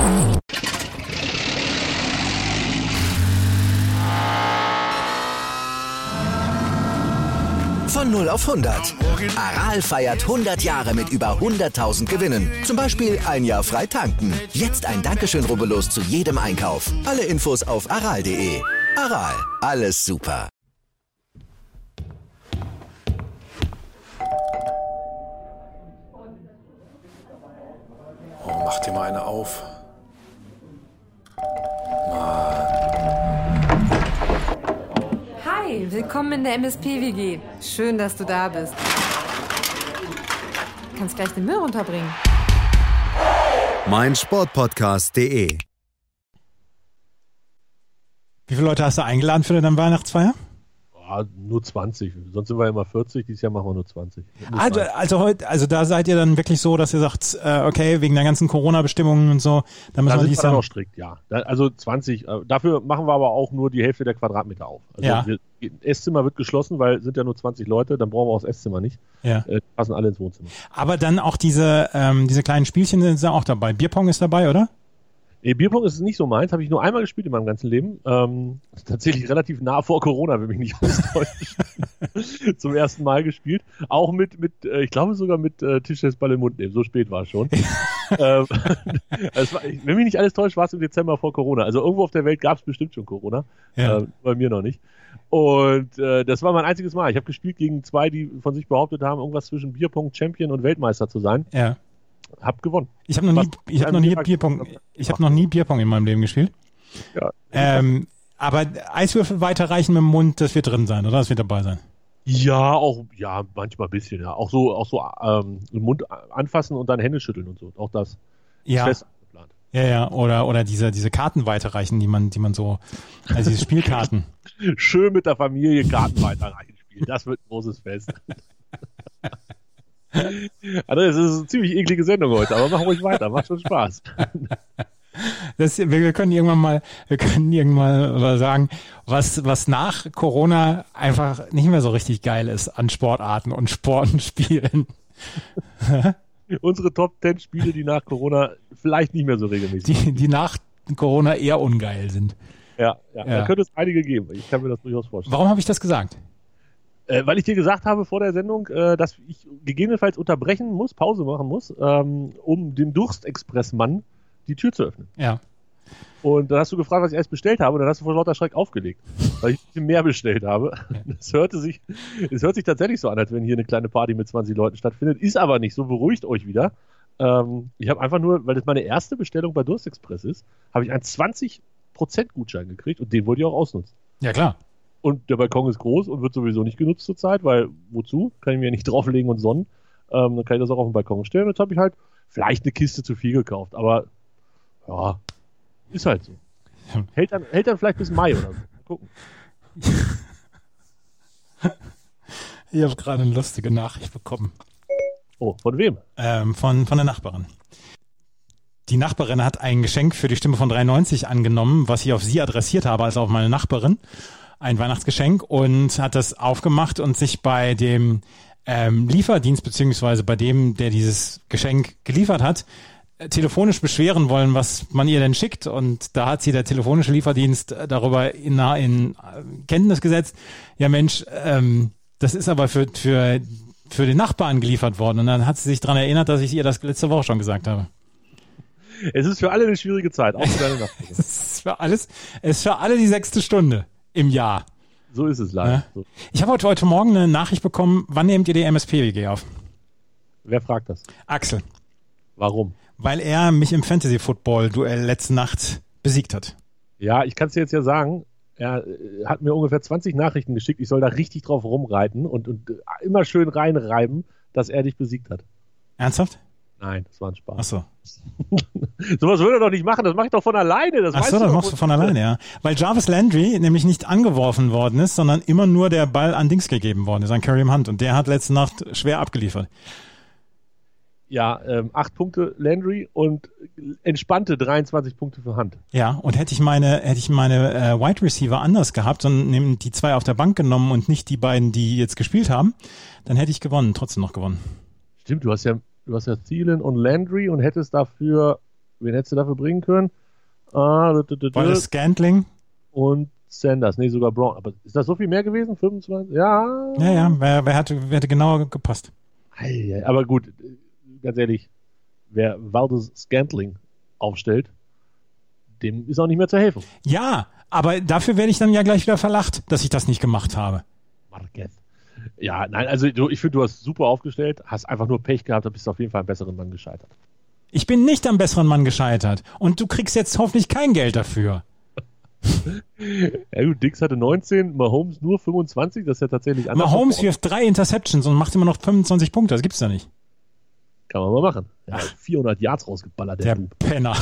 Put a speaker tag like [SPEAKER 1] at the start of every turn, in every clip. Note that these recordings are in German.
[SPEAKER 1] Von 0 auf 100. Aral feiert 100 Jahre mit über 100.000 Gewinnen. Zum Beispiel ein Jahr frei tanken. Jetzt ein Dankeschön, rubbellos zu jedem Einkauf. Alle Infos auf aral.de. Aral, alles super.
[SPEAKER 2] Oh, mach dir mal eine auf.
[SPEAKER 3] Hi, willkommen in der MSP-WG. Schön, dass du da bist. Du kannst gleich den Müll runterbringen.
[SPEAKER 4] meinsportpodcast.de.
[SPEAKER 5] Wie viele Leute hast du eingeladen für deine Weihnachtsfeier?
[SPEAKER 6] Nur 20. Sonst sind wir immer 40. Dieses Jahr machen wir nur 20.
[SPEAKER 5] Also da seid ihr dann wirklich so, dass ihr sagt, okay, wegen der ganzen Corona-Bestimmungen und so, dann müssen wir dies Jahr
[SPEAKER 6] noch strikt, ja. Also 20. Dafür machen wir aber auch nur die Hälfte der Quadratmeter auf. Also
[SPEAKER 5] ja.
[SPEAKER 6] Esszimmer wird geschlossen, weil sind ja nur 20 Leute, dann brauchen wir auch das Esszimmer nicht.
[SPEAKER 5] Ja.
[SPEAKER 6] Passen alle ins Wohnzimmer.
[SPEAKER 5] Aber dann auch diese kleinen Spielchen sind da auch dabei. Bierpong ist dabei, oder?
[SPEAKER 6] Nee, Bierpong ist nicht so meins, habe ich nur einmal gespielt in meinem ganzen Leben. Tatsächlich relativ nah vor Corona, wenn mich nicht alles täuscht. Zum ersten Mal gespielt. Auch mit ich glaube sogar mit Tischtennisball im Mund nehmen. So spät war es schon. Wenn mich nicht alles täuscht, war es im Dezember vor Corona. Also irgendwo auf der Welt gab es bestimmt schon Corona.
[SPEAKER 5] Ja.
[SPEAKER 6] Bei mir noch nicht. Und das war mein einziges Mal. Ich habe gespielt gegen zwei, die von sich behauptet haben, irgendwas zwischen Bierpong, Champion und Weltmeister zu sein.
[SPEAKER 5] Ja.
[SPEAKER 6] Hab gewonnen.
[SPEAKER 5] Ich habe noch nie Bierpong in meinem Leben gespielt.
[SPEAKER 6] Ja.
[SPEAKER 5] Aber Eiswürfel weiterreichen mit dem Mund, das wird drin sein, oder? Das wird dabei sein.
[SPEAKER 6] Ja, manchmal ein bisschen, ja. Auch so den Mund anfassen und dann Hände schütteln und so. Auch das ist fest geplant.
[SPEAKER 5] Ja, oder diese Karten weiterreichen, die man so, also diese Spielkarten.
[SPEAKER 6] Schön mit der Familie Karten weiterreichen spielen. Das wird ein großes Fest. Also, es ist eine ziemlich eklige Sendung heute, aber mach ruhig weiter, macht schon Spaß.
[SPEAKER 5] Wir können irgendwann mal sagen, was nach Corona einfach nicht mehr so richtig geil ist an Sportarten und Sportenspielen.
[SPEAKER 6] Unsere Top 10 Spiele, die nach Corona vielleicht nicht mehr so regelmäßig sind.
[SPEAKER 5] Die nach Corona eher ungeil sind.
[SPEAKER 6] Ja. Da könnte es einige geben. Ich kann mir das durchaus vorstellen.
[SPEAKER 5] Warum habe ich das gesagt?
[SPEAKER 6] Weil ich dir gesagt habe vor der Sendung, dass ich gegebenenfalls unterbrechen muss, Pause machen muss, um dem Durstexpressmann die Tür zu öffnen.
[SPEAKER 5] Ja.
[SPEAKER 6] Und dann hast du gefragt, was ich erst bestellt habe, und dann hast du vor lauter Schreck aufgelegt, weil ich ein bisschen mehr bestellt habe. Es hört sich tatsächlich so an, als wenn hier eine kleine Party mit 20 Leuten stattfindet, ist aber nicht so, beruhigt euch wieder. Ich habe einfach nur, weil das meine erste Bestellung bei Durstexpress ist, habe ich einen 20% Gutschein gekriegt und den wollte ich auch ausnutzen.
[SPEAKER 5] Ja, klar.
[SPEAKER 6] Und der Balkon ist groß und wird sowieso nicht genutzt zurzeit, weil wozu? Kann ich mir nicht drauflegen und sonnen. Dann kann ich das auch auf den Balkon stellen. Jetzt habe ich halt vielleicht eine Kiste zu viel gekauft, aber ja, ist halt so. Hält dann vielleicht bis Mai oder so. Mal gucken.
[SPEAKER 5] Ich habe gerade eine lustige Nachricht bekommen.
[SPEAKER 6] Oh, von wem?
[SPEAKER 5] Von der Nachbarin. Die Nachbarin hat ein Geschenk für die Stimme von 93 angenommen, was ich auf sie adressiert habe, also auf meine Nachbarin. Ein Weihnachtsgeschenk, und hat das aufgemacht und sich bei dem Lieferdienst beziehungsweise bei dem, der dieses Geschenk geliefert hat, telefonisch beschweren wollen, was man ihr denn schickt. Und da hat sie der telefonische Lieferdienst darüber in Kenntnis gesetzt. Ja Mensch, das ist aber für den Nachbarn geliefert worden. Und dann hat sie sich daran erinnert, dass ich ihr das letzte Woche schon gesagt habe.
[SPEAKER 6] Es ist für alle eine schwierige Zeit, auch für deine Nachbarin.
[SPEAKER 5] Es ist für alle die 6. Stunde im Jahr.
[SPEAKER 6] So ist es leider.
[SPEAKER 5] Ja.
[SPEAKER 6] So.
[SPEAKER 5] Ich habe heute Morgen eine Nachricht bekommen, wann nehmt ihr die MSP-WG auf?
[SPEAKER 6] Wer fragt das?
[SPEAKER 5] Axel.
[SPEAKER 6] Warum?
[SPEAKER 5] Weil er mich im Fantasy-Football-Duell letzte Nacht besiegt hat.
[SPEAKER 6] Ja, ich kann es dir jetzt ja sagen, er hat mir ungefähr 20 Nachrichten geschickt, ich soll da richtig drauf rumreiten und immer schön reinreiben, dass er dich besiegt hat.
[SPEAKER 5] Ernsthaft?
[SPEAKER 6] Nein, das war ein Spaß.
[SPEAKER 5] Ach so.
[SPEAKER 6] Sowas würde er doch nicht machen, das mache ich doch von alleine. Das
[SPEAKER 5] machst du von alleine, ja. Weil Jarvis Landry nämlich nicht angeworfen worden ist, sondern immer nur der Ball an Dings gegeben worden ist, an Kareem Hunt. Und der hat letzte Nacht schwer abgeliefert.
[SPEAKER 6] Ja, 8 Punkte Landry und entspannte 23 Punkte für Hunt.
[SPEAKER 5] Ja, und hätte ich meine Wide Receiver anders gehabt und die 2 auf der Bank genommen und nicht die beiden, die jetzt gespielt haben, dann hätte ich trotzdem noch gewonnen.
[SPEAKER 6] Stimmt, du hast ja Thielen und Landry und hättest dafür wen hättest du dafür bringen können?
[SPEAKER 5] War das Scantling?
[SPEAKER 6] Und Sanders, nee, sogar Brown. Aber ist das so viel mehr gewesen? 25? Ja.
[SPEAKER 5] Ja, wer hätte genauer gepasst?
[SPEAKER 6] Aber gut, ganz ehrlich, wer Valdez Scantling aufstellt, dem ist auch nicht mehr zu helfen.
[SPEAKER 5] Ja, aber dafür werde ich dann ja gleich wieder verlacht, dass ich das nicht gemacht habe.
[SPEAKER 6] Marquez. Ja, nein, also ich finde, du hast super aufgestellt, hast einfach nur Pech gehabt, da bist du auf jeden Fall einen besseren Mann gescheitert.
[SPEAKER 5] Ich bin nicht am besseren Mann gescheitert und du kriegst jetzt hoffentlich kein Geld dafür.
[SPEAKER 6] Ja gut, Dix hatte 19, Mahomes nur 25, das ist ja tatsächlich anders.
[SPEAKER 5] Mahomes wirft 3 Interceptions und macht immer noch 25 Punkte, das gibt's da nicht.
[SPEAKER 6] Kann man mal machen. Ja, 400 Yards rausgeballert,
[SPEAKER 5] der
[SPEAKER 6] Bub.
[SPEAKER 5] Penner.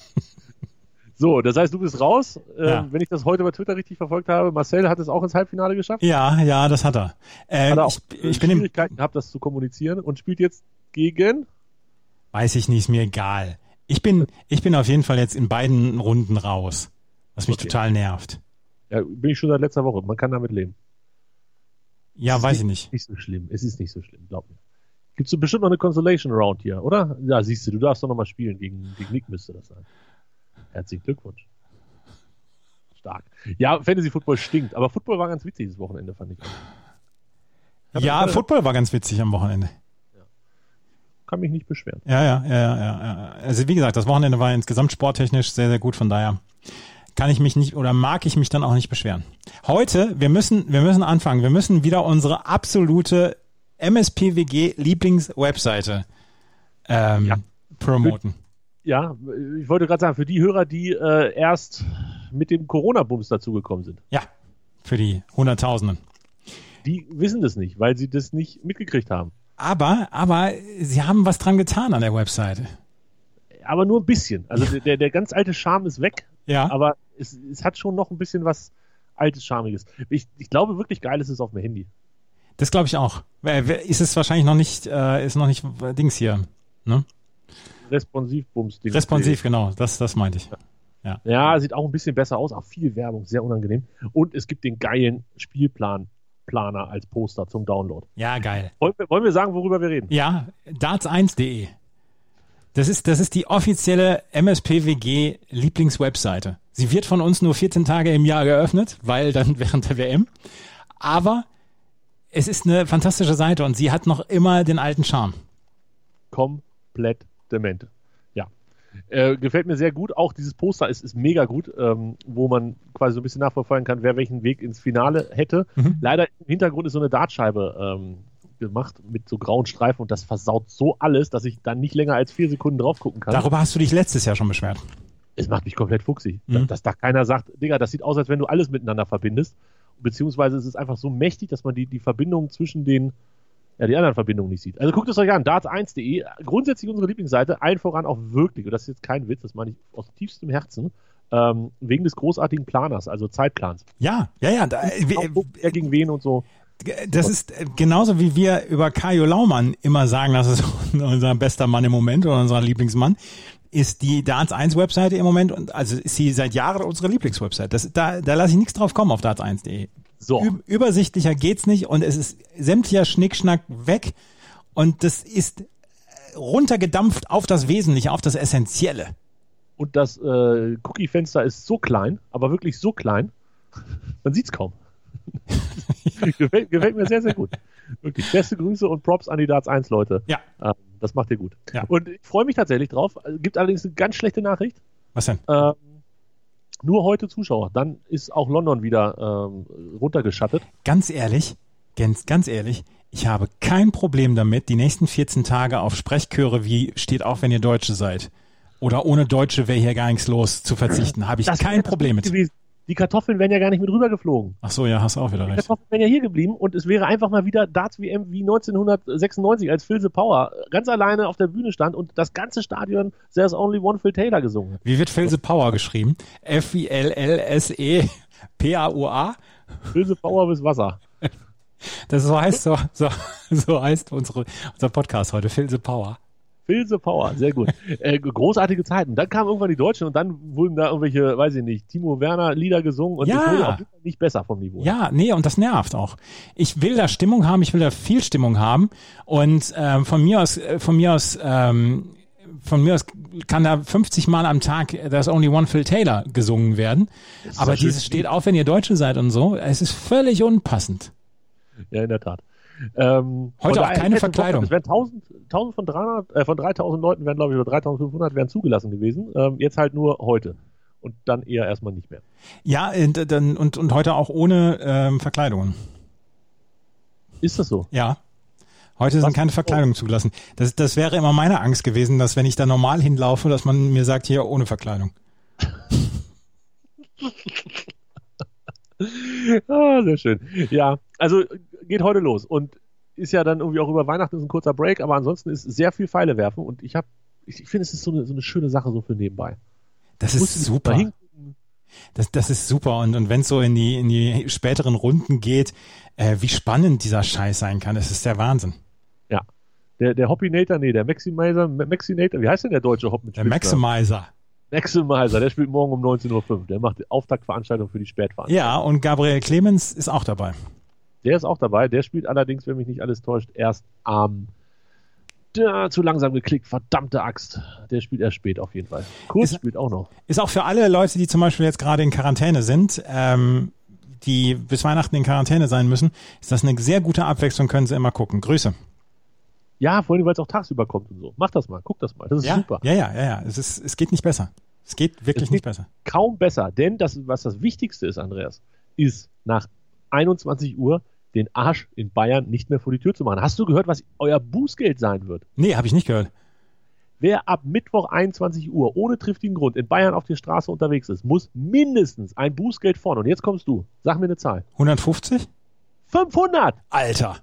[SPEAKER 6] So, das heißt, du bist raus. Wenn ich das heute bei Twitter richtig verfolgt habe, Marcel hat es auch ins Halbfinale geschafft.
[SPEAKER 5] Ja, das hat er.
[SPEAKER 6] Hat er auch
[SPEAKER 5] ich bin
[SPEAKER 6] Schwierigkeiten gehabt, das zu kommunizieren und spielt jetzt gegen...
[SPEAKER 5] Weiß ich nicht, ist mir egal. Ich bin auf jeden Fall jetzt in beiden Runden raus, was mich total nervt.
[SPEAKER 6] Ja, bin ich schon seit letzter Woche. Man kann damit leben.
[SPEAKER 5] Ja, weiß ich nicht.
[SPEAKER 6] Nicht so schlimm. Es ist nicht so schlimm, glaub mir. Gibt's so bestimmt noch eine Consolation Round hier, oder? Ja, siehst du darfst doch noch mal spielen. Gegen Nick müsste das sein. Herzlichen Glückwunsch. Stark. Ja, Fantasy Football stinkt, aber Football war ganz witzig dieses Wochenende, fand ich.
[SPEAKER 5] Ja, Football war ganz witzig am Wochenende.
[SPEAKER 6] Ja. Kann mich nicht beschweren.
[SPEAKER 5] Ja. Also wie gesagt, das Wochenende war insgesamt sporttechnisch sehr, sehr gut, von daher kann ich mich nicht oder mag ich mich dann auch nicht beschweren. Heute, wir müssen anfangen. Wir müssen wieder unsere absolute MSPWG-Lieblings-Webseite promoten.
[SPEAKER 6] Ja, ich wollte gerade sagen, für die Hörer, die erst mit dem Corona-Bums dazugekommen sind.
[SPEAKER 5] Ja, für die Hunderttausenden.
[SPEAKER 6] Die wissen das nicht, weil sie das nicht mitgekriegt haben.
[SPEAKER 5] Aber sie haben was dran getan an der Webseite.
[SPEAKER 6] Aber nur ein bisschen. Also der ganz alte Charme ist weg. Ja. Aber es hat schon noch ein bisschen was altes, Charmiges. Ich glaube wirklich geil ist es auf dem Handy.
[SPEAKER 5] Das glaube ich auch. Ist es wahrscheinlich noch nicht, ist noch nicht Dings hier, ne?
[SPEAKER 6] Responsiv-Bums-Ding.
[SPEAKER 5] Responsiv, genau. Das meinte ich.
[SPEAKER 6] Ja, sieht auch ein bisschen besser aus. Auch viel Werbung, sehr unangenehm. Und es gibt den geilen Spielplaner als Poster zum Download.
[SPEAKER 5] Ja, geil.
[SPEAKER 6] Wollen wir sagen, worüber wir reden?
[SPEAKER 5] Ja, darts1.de. Das ist die offizielle MSPWG Lieblingswebseite. Sie wird von uns nur 14 Tage im Jahr geöffnet, weil dann während der WM. Aber es ist eine fantastische Seite und sie hat noch immer den alten Charme.
[SPEAKER 6] Komplett dement. Ja. Gefällt mir sehr gut. Auch dieses Poster ist mega gut, wo man quasi so ein bisschen nachverfolgen kann, wer welchen Weg ins Finale hätte. Mhm. Leider im Hintergrund ist so eine Dartscheibe gemacht mit so grauen Streifen und das versaut so alles, dass ich dann nicht länger als 4 Sekunden drauf gucken kann.
[SPEAKER 5] Darüber hast du dich letztes Jahr schon beschwert.
[SPEAKER 6] Es macht mich komplett fuchsig. Dass da keiner sagt, Digga, das sieht aus, als wenn du alles miteinander verbindest. Beziehungsweise es ist einfach so mächtig, dass man die Verbindung zwischen die anderen Verbindungen nicht sieht. Also guckt es euch an, darts1.de, grundsätzlich unsere Lieblingsseite, allen voran auch wirklich, und das ist jetzt kein Witz, das meine ich aus tiefstem Herzen, wegen des großartigen Planers, also Zeitplans.
[SPEAKER 5] Ja.
[SPEAKER 6] Wer gegen wen und so.
[SPEAKER 5] Das ist genauso, wie wir über Kajo Laumann immer sagen, das ist unser bester Mann im Moment oder unser Lieblingsmann, ist die Darts1-Webseite im Moment, und also ist sie seit Jahren unsere Lieblingswebseite. Da lasse ich nichts drauf kommen auf darts1.de.
[SPEAKER 6] So.
[SPEAKER 5] Übersichtlicher geht's nicht und es ist sämtlicher Schnickschnack weg und das ist runtergedampft auf das Wesentliche, auf das Essentielle.
[SPEAKER 6] Und das Cookie-Fenster ist so klein, aber wirklich so klein, man sieht's kaum. Gefällt mir sehr, sehr gut. Wirklich, beste Grüße und Props an die Darts1 Leute.
[SPEAKER 5] Ja.
[SPEAKER 6] Das macht ihr gut.
[SPEAKER 5] Ja.
[SPEAKER 6] Und ich freue mich tatsächlich drauf. Gibt allerdings eine ganz schlechte Nachricht.
[SPEAKER 5] Was denn?
[SPEAKER 6] Nur heute Zuschauer. Dann ist auch London wieder runtergeschattet.
[SPEAKER 5] Ganz ehrlich, ich habe kein Problem damit, die nächsten 14 Tage auf Sprechchöre wie steht auch, wenn ihr Deutsche seid. Oder ohne Deutsche wäre hier gar nichts los zu verzichten. Habe ich kein Problem mit.
[SPEAKER 6] Die Kartoffeln wären ja gar nicht mit rübergeflogen.
[SPEAKER 5] Ach so, ja, hast auch wieder recht.
[SPEAKER 6] Die Kartoffeln wären ja hier geblieben und es wäre einfach mal wieder Darts-WM wie 1996, als Phil the Power ganz alleine auf der Bühne stand und das ganze Stadion There's Only One Phil Taylor gesungen hat.
[SPEAKER 5] Wie wird Phil the Power geschrieben? F-I-L-L-S-E-P-A-U-A?
[SPEAKER 6] Phil the Power bis Wasser.
[SPEAKER 5] Das so heißt unser Podcast heute, Phil the Power.
[SPEAKER 6] Phil the Power, sehr gut. Großartige Zeiten. Dann kamen irgendwann die Deutschen und dann wurden da irgendwelche, weiß ich nicht, Timo Werner Lieder gesungen und es wurde auch nicht besser vom Niveau.
[SPEAKER 5] Ja, nee, und das nervt auch. Ich will da Stimmung haben, ich will da viel Stimmung haben und von mir aus von mir aus kann da 50 Mal am Tag There's Only One Phil Taylor gesungen werden. Aber dieses steht auf, wenn ihr Deutsche seid und so. Es ist völlig unpassend.
[SPEAKER 6] Ja, in der Tat.
[SPEAKER 5] Heute auch keine Verkleidung.
[SPEAKER 6] Es wären 1000 von 3000 Leuten wären, glaube ich, oder 3500 wären zugelassen gewesen. Jetzt halt nur heute. Und dann eher erstmal nicht mehr.
[SPEAKER 5] Ja, und heute auch ohne Verkleidungen.
[SPEAKER 6] Ist das so?
[SPEAKER 5] Ja. Heute sind keine Verkleidungen zugelassen. Das wäre immer meine Angst gewesen, dass wenn ich da normal hinlaufe, dass man mir sagt, hier ohne Verkleidung.
[SPEAKER 6] Sehr schön. Ja, also geht heute los und ist ja dann irgendwie auch über Weihnachten ist ein kurzer Break, aber ansonsten ist sehr viel Pfeile werfen und ich finde, es ist so eine schöne Sache so für nebenbei.
[SPEAKER 5] Das ist super. Das ist super und wenn es so in die späteren Runden geht, wie spannend dieser Scheiß sein kann, das ist der Wahnsinn.
[SPEAKER 6] Ja, der Hoppinator, der Maxinator, wie heißt denn der deutsche Hop mit
[SPEAKER 5] Maximizer,
[SPEAKER 6] der spielt morgen um 19.05 Uhr, der macht die Auftaktveranstaltung für die Spätveranstaltung.
[SPEAKER 5] Ja, und Gabriel Clemens ist auch dabei.
[SPEAKER 6] Der ist auch dabei, der spielt allerdings, wenn mich nicht alles täuscht, erst zu langsam geklickt, verdammte Axt. Der spielt erst spät auf jeden Fall. Kurz spielt auch noch.
[SPEAKER 5] Ist auch für alle Leute, die zum Beispiel jetzt gerade in Quarantäne sind, die bis Weihnachten in Quarantäne sein müssen, ist das eine sehr gute Abwechslung, können sie immer gucken. Grüße.
[SPEAKER 6] Ja, vor allem, weil es auch tagsüber kommt und so. Mach das mal, guck das mal, das ist super.
[SPEAKER 5] Ja. Es geht nicht besser. Es geht wirklich nicht besser.
[SPEAKER 6] Kaum besser, denn was das Wichtigste ist, Andreas, ist nach 21 Uhr den Arsch in Bayern nicht mehr vor die Tür zu machen. Hast du gehört, was euer Bußgeld sein wird?
[SPEAKER 5] Nee, habe ich nicht gehört.
[SPEAKER 6] Wer ab Mittwoch 21 Uhr ohne triftigen Grund in Bayern auf der Straße unterwegs ist, muss mindestens ein Bußgeld fordern. Und jetzt kommst du. Sag mir eine Zahl.
[SPEAKER 5] 150?
[SPEAKER 6] 500!
[SPEAKER 5] Alter!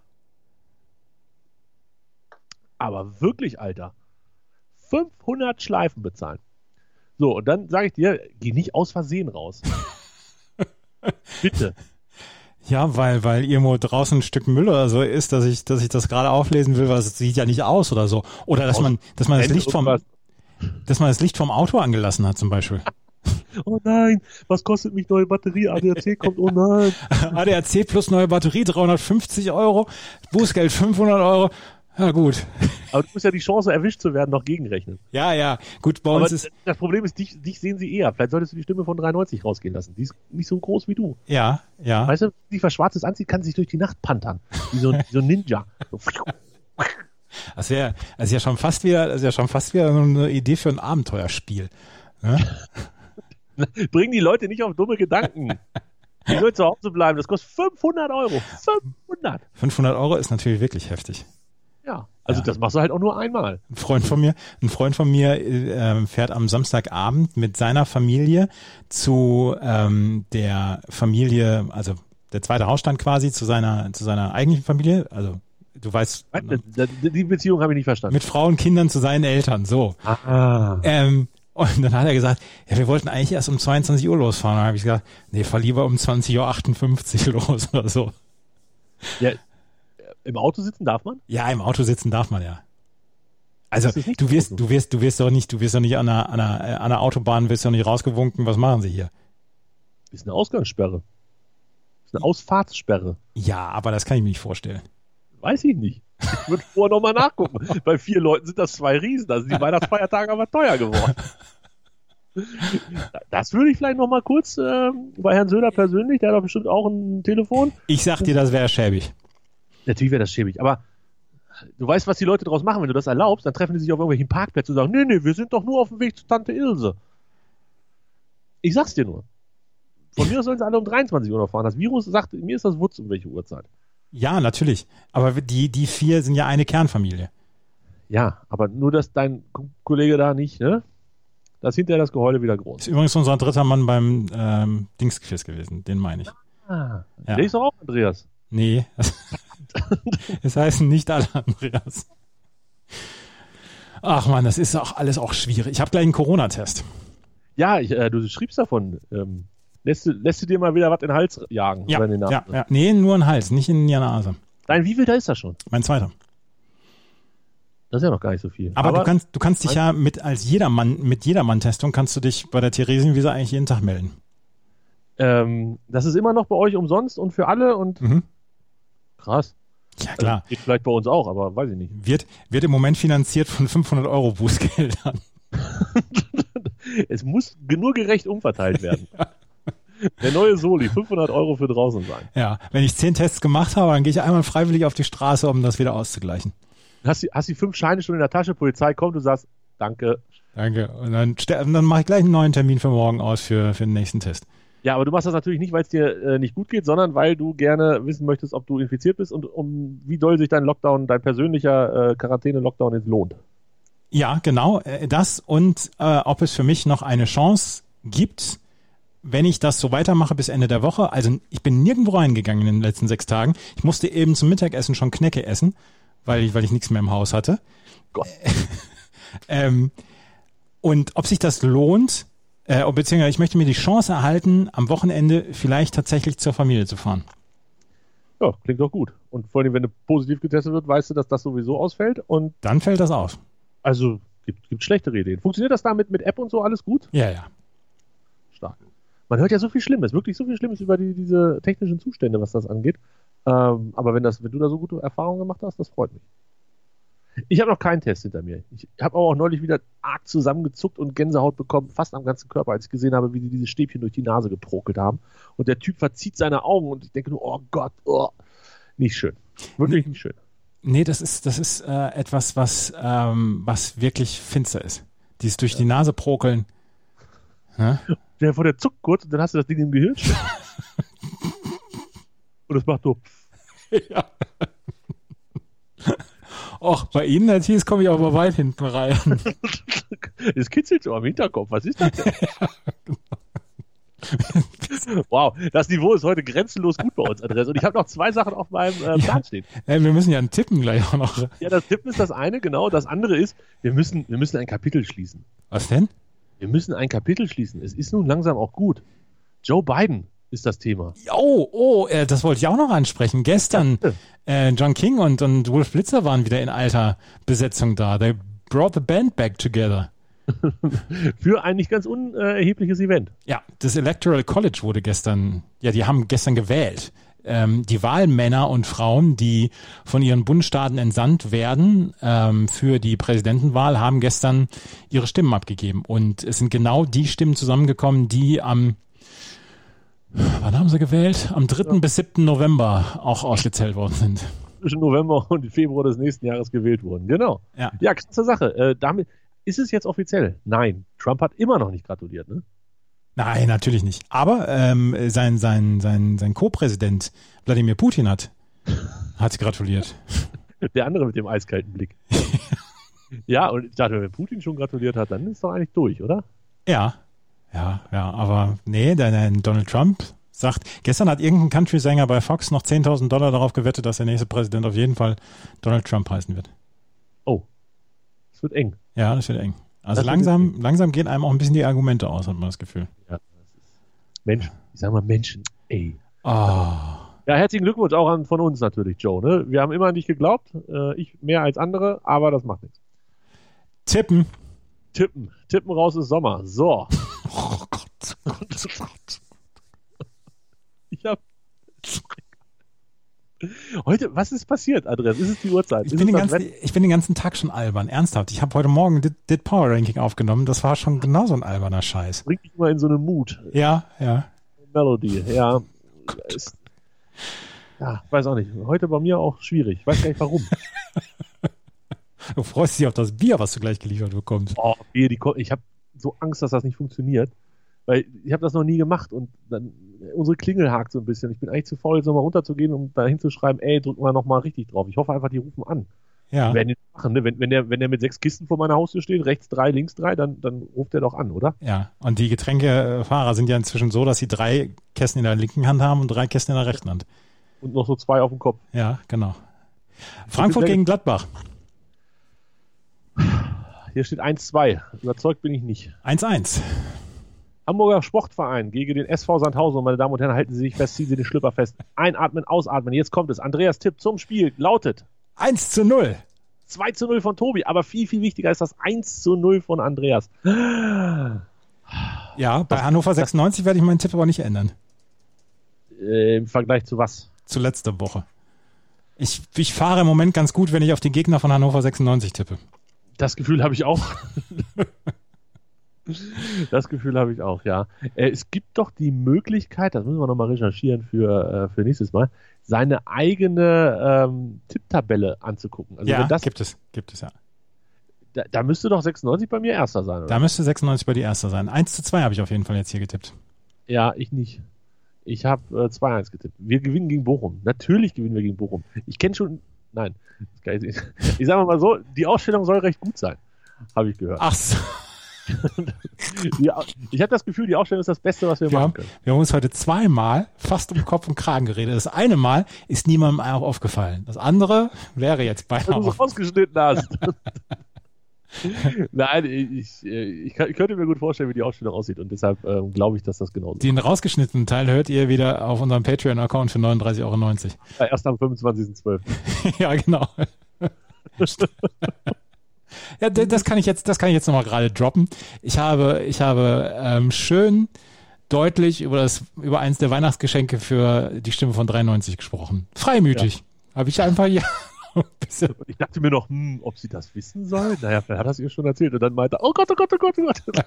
[SPEAKER 6] Aber wirklich, Alter. 500 Schleifen bezahlen. So, und dann sage ich dir, geh nicht aus Versehen raus. Bitte.
[SPEAKER 5] Ja, weil irgendwo draußen ein Stück Müll oder so ist, dass ich das gerade auflesen will, weil es sieht ja nicht aus oder so. Oder dass man das Licht vom Auto angelassen hat zum Beispiel.
[SPEAKER 6] Oh nein, was kostet mich neue Batterie? ADAC kommt, oh nein.
[SPEAKER 5] ADAC plus neue Batterie, 350 €, Bußgeld 500 €. Ja, gut.
[SPEAKER 6] Aber du musst ja die Chance, erwischt zu werden, noch gegenrechnen.
[SPEAKER 5] Ja. Gut, bei uns ist...
[SPEAKER 6] Das Problem ist, dich sehen sie eher. Vielleicht solltest du die Stimme von 93 rausgehen lassen. Die ist nicht so groß wie du.
[SPEAKER 5] Ja.
[SPEAKER 6] Weißt du, die was Schwarzes anzieht, kann sich durch die Nacht pantern. Wie so ein Ninja.
[SPEAKER 5] Das ist ja schon fast wieder so eine Idee für ein Abenteuerspiel. Ne?
[SPEAKER 6] Bring die Leute nicht auf dumme Gedanken. Die sollen zu Hause bleiben. Das kostet 500 €. 500.
[SPEAKER 5] 500 € ist natürlich wirklich heftig.
[SPEAKER 6] Ja, also das machst du halt auch nur einmal.
[SPEAKER 5] Ein Freund von mir fährt am Samstagabend mit seiner Familie zu der Familie, also der zweite Hausstand quasi, zu seiner eigentlichen Familie. Also du weißt...
[SPEAKER 6] Die Beziehung habe ich nicht verstanden.
[SPEAKER 5] Mit Frau und Kindern zu seinen Eltern, so. Und dann hat er gesagt, ja, wir wollten eigentlich erst um 22 Uhr losfahren. Dann habe ich gesagt, nee, fahr lieber um 20:58 Uhr los oder so.
[SPEAKER 6] Ja, im Auto sitzen darf man?
[SPEAKER 5] Ja, im Auto sitzen darf man, ja. Also du wirst doch nicht an einer Autobahn, wirst doch nicht rausgewunken, was machen sie hier?
[SPEAKER 6] Ist eine Ausgangssperre. Ist eine Ausfahrtssperre.
[SPEAKER 5] Ja, aber das kann ich mir nicht vorstellen.
[SPEAKER 6] Weiß ich nicht. Ich würde vorher nochmal nachgucken. Bei 4 Leuten sind das 2 Riesen. Also die Weihnachtsfeiertage aber teuer geworden. Das würde ich vielleicht nochmal kurz bei Herrn Söder persönlich, der hat doch bestimmt auch ein Telefon.
[SPEAKER 5] Ich sag dir, das wäre schäbig.
[SPEAKER 6] Natürlich wäre das schäbig, aber du weißt, was die Leute draus machen, wenn du das erlaubst, dann treffen die sich auf irgendwelchen Parkplätzen und sagen, nee, wir sind doch nur auf dem Weg zu Tante Ilse. Ich sag's dir nur. Von mir aus sollen sie alle um 23 Uhr noch fahren. Das Virus sagt, mir ist das Wutz um welche Uhrzeit.
[SPEAKER 5] Ja, natürlich. Aber die 4 sind ja eine Kernfamilie.
[SPEAKER 6] Ja, aber nur, dass dein Kollege da nicht, ne? Da ist hinterher das Geheule wieder groß.
[SPEAKER 5] Ist übrigens unser dritter Mann beim Dingsquiz gewesen, den meine ich.
[SPEAKER 6] Ja. Der ist doch auch Andreas.
[SPEAKER 5] Nee. Es heißen nicht alle Andreas. Ach man, das ist auch alles auch schwierig. Ich habe gleich einen Corona-Test.
[SPEAKER 6] Ja, du schriebst davon. Lässt du dir mal wieder was in den Hals jagen?
[SPEAKER 5] Ja,
[SPEAKER 6] oder in den Nase?
[SPEAKER 5] Ja. Nee, nur in den Hals, nicht in die Nase.
[SPEAKER 6] Nein, wie viel da ist das schon?
[SPEAKER 5] Mein zweiter.
[SPEAKER 6] Das ist ja noch gar nicht so viel.
[SPEAKER 5] Aber du kannst dich ja mit Jedermann-Testung kannst du dich bei der Theresienwiese eigentlich jeden Tag melden.
[SPEAKER 6] Das ist immer noch bei euch umsonst und für alle und krass.
[SPEAKER 5] Ja, klar.
[SPEAKER 6] Also, geht vielleicht bei uns auch, aber weiß ich nicht.
[SPEAKER 5] Wird im Moment finanziert von 500 Euro Bußgeldern.
[SPEAKER 6] Es muss nur gerecht umverteilt werden. Ja. Der neue Soli, 500 Euro für draußen sein.
[SPEAKER 5] Ja, wenn ich 10 Tests gemacht habe, dann gehe ich einmal freiwillig auf die Straße, um das wieder auszugleichen.
[SPEAKER 6] Hast die 5 Scheine schon in der Tasche, Polizei kommt und sagst, danke.
[SPEAKER 5] Danke. Und dann mache ich gleich einen neuen Termin für morgen aus für den nächsten Test.
[SPEAKER 6] Ja, aber du machst das natürlich nicht, weil es dir nicht gut geht, sondern weil du gerne wissen möchtest, ob du infiziert bist und wie doll sich dein Lockdown, dein persönlicher Quarantäne-Lockdown jetzt lohnt.
[SPEAKER 5] Ja, genau. Das und ob es für mich noch eine Chance gibt, wenn ich das so weitermache bis Ende der Woche. Also ich bin nirgendwo reingegangen in den letzten 6 Tagen. Ich musste eben zum Mittagessen schon Knäcke essen, weil ich nichts mehr im Haus hatte.
[SPEAKER 6] Gott.
[SPEAKER 5] Und ob sich das lohnt, beziehungsweise ich möchte mir die Chance erhalten, am Wochenende vielleicht tatsächlich zur Familie zu fahren.
[SPEAKER 6] Ja, klingt doch gut. Und vor allem, wenn du positiv getestet wird, weißt du, dass das sowieso ausfällt. Und
[SPEAKER 5] dann fällt das aus.
[SPEAKER 6] Also gibt schlechtere Ideen. Funktioniert das da mit App und so alles gut?
[SPEAKER 5] Ja.
[SPEAKER 6] Stark. Man hört ja so viel Schlimmes, wirklich so viel Schlimmes über diese technischen Zustände, was das angeht. Aber wenn du da so gute Erfahrungen gemacht hast, das freut mich. Ich habe noch keinen Test hinter mir. Ich habe aber auch neulich wieder arg zusammengezuckt und Gänsehaut bekommen, fast am ganzen Körper, als ich gesehen habe, wie die diese Stäbchen durch die Nase geprokelt haben. Und der Typ verzieht seine Augen und ich denke nur, oh Gott, nicht schön. Wirklich nicht schön.
[SPEAKER 5] Nee, das ist etwas, was wirklich finster ist. Dieses durch die Nase prokeln. Ja?
[SPEAKER 6] Der vor der zuckt kurz und dann hast du das Ding im Gehirn. Und das macht so.
[SPEAKER 5] Ja. Och, bei Ihnen, als hieß, komme ich aber weit hinten rein.
[SPEAKER 6] Das kitzelt so am Hinterkopf. Was ist das denn? Wow, das Niveau ist heute grenzenlos gut bei uns, Andreas. Und ich habe noch 2 Sachen auf meinem Plan stehen.
[SPEAKER 5] Wir müssen ja tippen gleich auch noch.
[SPEAKER 6] Ja, das Tippen ist das eine, genau. Das andere ist, wir müssen ein Kapitel schließen.
[SPEAKER 5] Was denn?
[SPEAKER 6] Wir müssen ein Kapitel schließen. Es ist nun langsam auch gut. Joe Biden ist das Thema.
[SPEAKER 5] Das wollte ich auch noch ansprechen. Gestern John King und Wolf Blitzer waren wieder in alter Besetzung da. They brought the band back together.
[SPEAKER 6] Für ein nicht ganz unerhebliches Event.
[SPEAKER 5] Ja, das Electoral College wurde gestern, die haben gestern gewählt. Die Wahlmänner und Frauen, die von ihren Bundesstaaten entsandt werden für die Präsidentenwahl, haben gestern ihre Stimmen abgegeben. Und es sind genau die Stimmen zusammengekommen, die wann haben sie gewählt? Am 3. bis 7. November auch ausgezählt worden sind.
[SPEAKER 6] Zwischen November und Februar des nächsten Jahres gewählt wurden. Genau. Ja, krasse Sache. Damit ist es jetzt offiziell? Nein, Trump hat immer noch nicht gratuliert, ne?
[SPEAKER 5] Nein, natürlich nicht. Aber sein Co-Präsident Wladimir Putin hat gratuliert.
[SPEAKER 6] Der andere mit dem eiskalten Blick. Ja, und ich dachte, wenn Putin schon gratuliert hat, dann ist doch eigentlich durch, oder?
[SPEAKER 5] Ja, aber nee, der Donald Trump sagt, gestern hat irgendein Country-Sänger bei Fox noch $10.000 darauf gewettet, dass der nächste Präsident auf jeden Fall Donald Trump heißen wird.
[SPEAKER 6] Oh, das wird eng.
[SPEAKER 5] Ja, das wird eng. Also langsam gehen einem auch ein bisschen die Argumente aus, hat man das Gefühl.
[SPEAKER 6] Ja, das ist Menschen, ich sag mal Menschen, ey.
[SPEAKER 5] Oh.
[SPEAKER 6] Ja, herzlichen Glückwunsch auch von uns natürlich, Joe. Ne? Wir haben immer an dich geglaubt, ich mehr als andere, aber das macht nichts.
[SPEAKER 5] Tippen
[SPEAKER 6] raus ist Sommer. So.
[SPEAKER 5] Oh Gott.
[SPEAKER 6] Ich hab heute, was ist passiert, Andreas? Ist es die Uhrzeit?
[SPEAKER 5] Ich bin den ganzen Tag schon albern, ernsthaft. Ich habe heute Morgen Dit Power Ranking aufgenommen, das war schon genauso ein alberner Scheiß.
[SPEAKER 6] Bringt dich mal in so eine Mut.
[SPEAKER 5] Ja.
[SPEAKER 6] Melody, ja. Ja, weiß auch nicht. Heute bei mir auch schwierig. Ich weiß gar nicht warum.
[SPEAKER 5] Du freust dich auf das Bier, was du gleich geliefert bekommst.
[SPEAKER 6] Oh, Bier, ich habe so Angst, dass das nicht funktioniert. Weil ich habe das noch nie gemacht und dann unsere Klingel hakt so ein bisschen. Ich bin eigentlich zu faul, jetzt nochmal runterzugehen, um da hinzuschreiben, drücken wir nochmal richtig drauf. Ich hoffe einfach, die rufen an.
[SPEAKER 5] Ja.
[SPEAKER 6] Werden die machen, ne? Wenn der mit 6 Kisten vor meiner Haustür steht, rechts 3, links 3, dann ruft der doch an, oder?
[SPEAKER 5] Ja, und die Getränkefahrer sind ja inzwischen so, dass sie 3 Kästen in der linken Hand haben und 3 Kästen in der rechten Hand.
[SPEAKER 6] Und noch so 2 auf dem Kopf.
[SPEAKER 5] Ja, genau. Frankfurt gegen Gladbach.
[SPEAKER 6] Hier steht 1-2. Überzeugt bin ich nicht.
[SPEAKER 5] 1-1.
[SPEAKER 6] Hamburger Sportverein gegen den SV Sandhausen. Und meine Damen und Herren, halten Sie sich fest, ziehen Sie den Schlüpper fest. Einatmen, ausatmen. Jetzt kommt es. Andreas Tipp zum Spiel lautet
[SPEAKER 5] 1-0.
[SPEAKER 6] 2-0 von Tobi. Aber viel, viel wichtiger ist das 1-0 von Andreas.
[SPEAKER 5] Ja, bei Hannover 96 werde ich meinen Tipp aber nicht ändern.
[SPEAKER 6] Im Vergleich zu was?
[SPEAKER 5] Zu letzter Woche. Ich fahre im Moment ganz gut, wenn ich auf den Gegner von Hannover 96 tippe.
[SPEAKER 6] Das Gefühl habe ich auch. Das Gefühl habe ich auch, ja. Es gibt doch die Möglichkeit, das müssen wir nochmal recherchieren für nächstes Mal, seine eigene Tipptabelle anzugucken. Also
[SPEAKER 5] Ja,
[SPEAKER 6] wenn das,
[SPEAKER 5] gibt es, ja.
[SPEAKER 6] da müsste doch 96 bei mir Erster sein, oder?
[SPEAKER 5] Da müsste 96 bei dir Erster sein. 1:2 habe ich auf jeden Fall jetzt hier getippt.
[SPEAKER 6] Ja, ich nicht. Ich habe 2-1 getippt. Wir gewinnen gegen Bochum. Natürlich gewinnen wir gegen Bochum. Ich kenne schon, nein, ich sage mal so, die Ausstellung soll recht gut sein, habe ich gehört.
[SPEAKER 5] Ach so.
[SPEAKER 6] Ich habe das Gefühl, die Ausstellung ist das Beste, was wir machen können.
[SPEAKER 5] Wir haben uns heute zweimal fast um Kopf und Kragen geredet. Das eine Mal ist niemandem auch aufgefallen. Das andere wäre jetzt beinahe
[SPEAKER 6] Wenn du so ausgeschnitten hast. Nein, ich könnte mir gut vorstellen, wie die Ausstellung aussieht und deshalb glaube ich, dass das genauso ist.
[SPEAKER 5] Den rausgeschnittenen Teil hört ihr wieder auf unserem Patreon-Account für 39,90 €.
[SPEAKER 6] Erst am 25.12.
[SPEAKER 5] Ja, genau. Ja, das kann ich jetzt nochmal gerade droppen. Ich habe schön deutlich über eins der Weihnachtsgeschenke für die Stimme von 93 gesprochen. Freimütig. Ja. Habe ich einfach hier ein bisschen.
[SPEAKER 6] Ich dachte mir noch, ob sie das wissen soll. Naja, vielleicht hat er es ihr schon erzählt und dann meinte, oh Gott, oh Gott, oh Gott, oh Gott.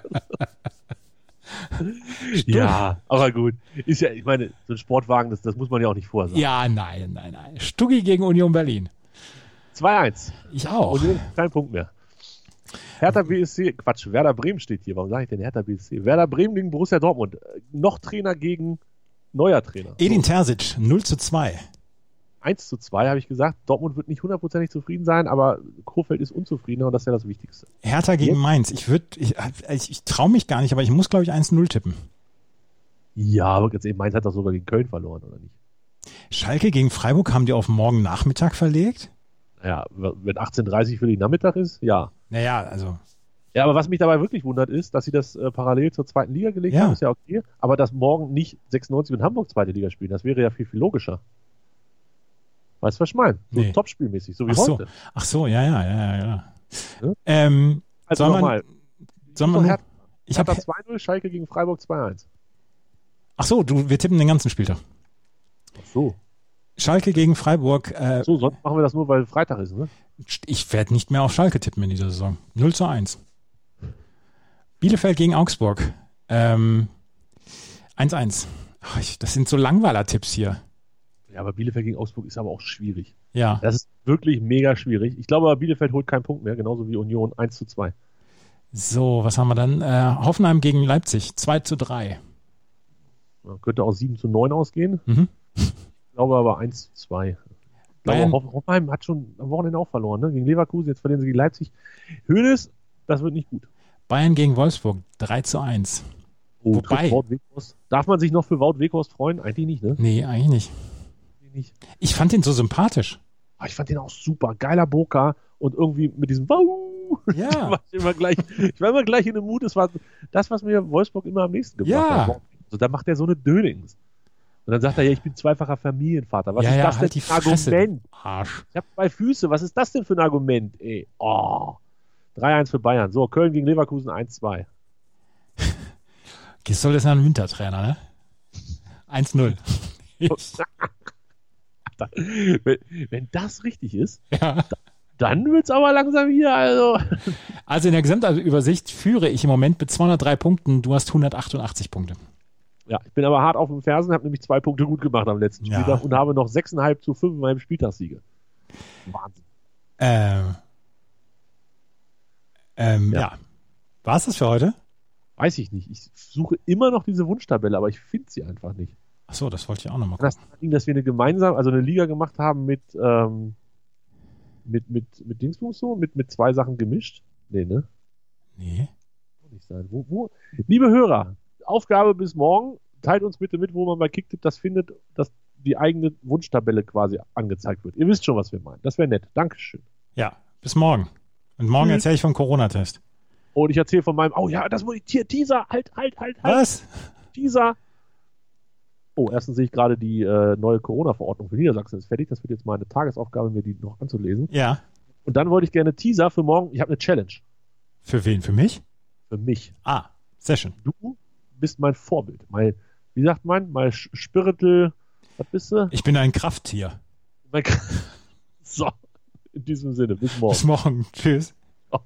[SPEAKER 6] Ja, aber gut. Ist ja, ich meine, so ein Sportwagen, das muss man ja auch nicht vorher sagen.
[SPEAKER 5] Ja, nein. Stuggi gegen Union Berlin.
[SPEAKER 6] 2-1.
[SPEAKER 5] Ich auch.
[SPEAKER 6] Und kein Punkt mehr. Hertha BSC, Quatsch, Werder Bremen steht hier. Warum sage ich denn Hertha BSC? Werder Bremen gegen Borussia Dortmund. Noch Trainer gegen neuer Trainer.
[SPEAKER 5] Edin Terzic, 0:2.
[SPEAKER 6] 1:2 habe ich gesagt. Dortmund wird nicht hundertprozentig zufrieden sein, aber Kohfeldt ist unzufriedener und das ist ja das Wichtigste.
[SPEAKER 5] Hertha gegen Mainz. Ich traue mich gar nicht, aber ich muss, glaube ich, 1:0 tippen.
[SPEAKER 6] Ja, aber jetzt eben Mainz hat doch sogar gegen Köln verloren, oder nicht?
[SPEAKER 5] Schalke gegen Freiburg haben die auf morgen Nachmittag verlegt?
[SPEAKER 6] Ja, wenn 18:30 für den Nachmittag ist, ja.
[SPEAKER 5] Naja, also.
[SPEAKER 6] Ja, aber was mich dabei wirklich wundert ist, dass sie das parallel zur zweiten Liga gelegt haben, ist ja okay, aber dass morgen nicht 96 und Hamburg zweite Liga spielen, das wäre ja viel, viel logischer. Weißt du, was ich meine? So topspielmäßig, so wie heute.
[SPEAKER 5] Ach so, ja.
[SPEAKER 6] Ja? Also
[SPEAKER 5] nochmal.
[SPEAKER 6] Ich habe 2-0, Schalke gegen Freiburg 2-1.
[SPEAKER 5] Ach so, wir tippen den ganzen Spieltag.
[SPEAKER 6] Ach so.
[SPEAKER 5] Schalke gegen Freiburg.
[SPEAKER 6] So, sonst machen wir das nur, weil Freitag ist, ne?
[SPEAKER 5] Ich werde nicht mehr auf Schalke tippen in dieser Saison. 0:1. Bielefeld gegen Augsburg. 1:1. Das sind so Langweiler-Tipps hier.
[SPEAKER 6] Ja, aber Bielefeld gegen Augsburg ist aber auch schwierig.
[SPEAKER 5] Ja.
[SPEAKER 6] Das ist wirklich mega schwierig. Ich glaube, Bielefeld holt keinen Punkt mehr, genauso wie Union 1:2.
[SPEAKER 5] So, was haben wir dann? Hoffenheim gegen Leipzig 2:3.
[SPEAKER 6] Ja, könnte auch 7:9 ausgehen.
[SPEAKER 5] Mhm.
[SPEAKER 6] Ich glaube aber 1:2. Hoffenheim hat schon am Wochenende auch verloren, ne? Gegen Leverkusen, jetzt verlieren sie gegen Leipzig. Hoeneß, das wird nicht gut.
[SPEAKER 5] Bayern gegen Wolfsburg 3:1.
[SPEAKER 6] Oh, wobei, darf man sich noch für Wout Weghorst freuen? Eigentlich nicht, ne?
[SPEAKER 5] Nee, eigentlich nicht. Ich fand den so sympathisch.
[SPEAKER 6] Ich fand den auch super. Geiler Boca und irgendwie mit diesem Wow.
[SPEAKER 5] Ja.
[SPEAKER 6] Ich war immer gleich in dem Mut. Das war das, was mir Wolfsburg immer am nächsten gebracht hat. Also, da macht er so eine Dönings. Und dann sagt er, ja, ich bin zweifacher Familienvater. Was ist das denn für ein Argument?
[SPEAKER 5] Arsch.
[SPEAKER 6] Ich habe 2 Füße. Was ist das denn für ein Argument, ey? Oh. 3:1 für Bayern. So, Köln gegen Leverkusen 1:2.
[SPEAKER 5] Gisdol ist ja ein Wintertrainer, ne? 1:0.
[SPEAKER 6] Wenn das richtig ist, dann wird es aber langsam hier.
[SPEAKER 5] Also in der Gesamtübersicht führe ich im Moment mit 203 Punkten. Du hast 188 Punkte.
[SPEAKER 6] Ja, ich bin aber hart auf den Fersen, habe nämlich 2 Punkte gut gemacht am letzten Spieltag und habe noch 6,5 zu 5 in meinem Spieltagssiege. Wahnsinn.
[SPEAKER 5] Ja. War es das für heute?
[SPEAKER 6] Weiß ich nicht. Ich suche immer noch diese Wunschtabelle, aber ich finde sie einfach nicht.
[SPEAKER 5] Ach so, das wollte ich auch nochmal gucken.
[SPEAKER 6] Das ging, dass wir eine Liga gemacht haben mit Dingsbums so, mit 2 Sachen gemischt. Nee, ne?
[SPEAKER 5] Nee.
[SPEAKER 6] Kann nicht sein. Wo? Liebe Hörer, Aufgabe bis morgen, teilt uns bitte mit, wo man bei Kicktipp das findet, dass die eigene Wunschtabelle quasi angezeigt wird. Ihr wisst schon, was wir meinen. Das wäre nett. Dankeschön.
[SPEAKER 5] Ja, bis morgen. Und morgen erzähle ich vom Corona-Test.
[SPEAKER 6] Und ich erzähle von meinem, das wurde Teaser, halt.
[SPEAKER 5] Was?
[SPEAKER 6] Teaser. Oh, erstens sehe ich gerade die neue Corona-Verordnung für Niedersachsen ist fertig. Das wird jetzt meine Tagesaufgabe, mir die noch anzulesen.
[SPEAKER 5] Ja.
[SPEAKER 6] Und dann wollte ich gerne Teaser für morgen. Ich habe eine Challenge.
[SPEAKER 5] Für wen? Für mich?
[SPEAKER 6] Für mich.
[SPEAKER 5] Ah, sehr schön.
[SPEAKER 6] Du bist mein Vorbild. Mein Spirital, was bist du?
[SPEAKER 5] Ich bin ein Krafttier.
[SPEAKER 6] So, in diesem Sinne, bis morgen.
[SPEAKER 5] Bis morgen. Tschüss.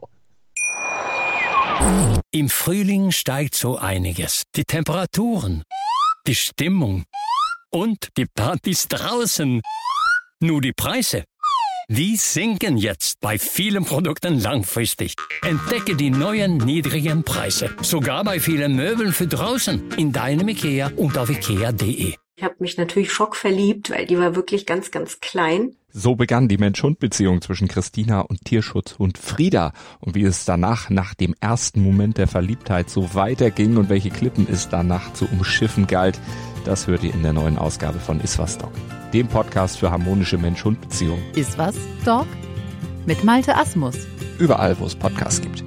[SPEAKER 2] Im Frühling steigt so einiges. Die Temperaturen, die Stimmung und die Partys draußen. Nur die Preise, die sinken jetzt bei vielen Produkten langfristig. Entdecke die neuen niedrigen Preise. Sogar bei vielen Möbeln für draußen. In deinem IKEA und auf ikea.de.
[SPEAKER 7] Ich habe mich natürlich schockverliebt, weil die war wirklich ganz, ganz klein.
[SPEAKER 8] So begann die Mensch-Hund-Beziehung zwischen Christina und Tierschutzhund Frieda. Und wie es danach, nach dem ersten Moment der Verliebtheit, so weiterging und welche Klippen es danach zu umschiffen galt, das hört ihr in der neuen Ausgabe von Iswas Dog, dem Podcast für harmonische Mensch-Hund-Beziehungen.
[SPEAKER 9] Iswas Dog? Mit Malte Asmus.
[SPEAKER 8] Überall, wo es Podcasts gibt.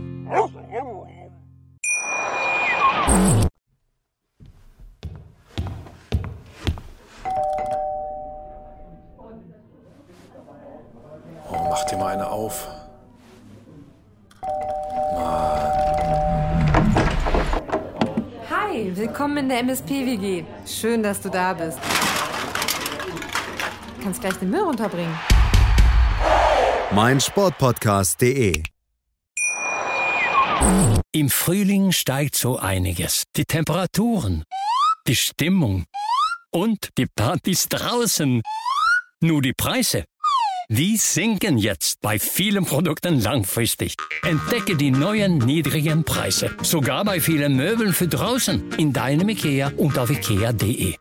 [SPEAKER 10] Oh, mach dir mal eine auf.
[SPEAKER 3] Hi, willkommen in der MSP-WG. Schön, dass du da bist. Du kannst gleich den Müll runterbringen.
[SPEAKER 4] meinsportpodcast.de.
[SPEAKER 2] Im Frühling steigt so einiges. Die Temperaturen, die Stimmung und die Partys draußen. Nur die Preise, die sinken jetzt bei vielen Produkten langfristig. Entdecke die neuen niedrigen Preise. Sogar bei vielen Möbeln für draußen. In deinem IKEA und auf ikea.de.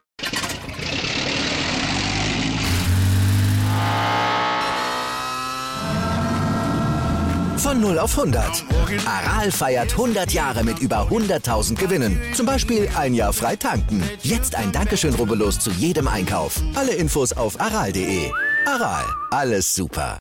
[SPEAKER 1] Von 0 auf 100. Aral feiert 100 Jahre mit über 100.000 Gewinnen. Zum Beispiel ein Jahr frei tanken. Jetzt ein Dankeschön, rubbellos zu jedem Einkauf. Alle Infos auf aral.de. Aral, alles super.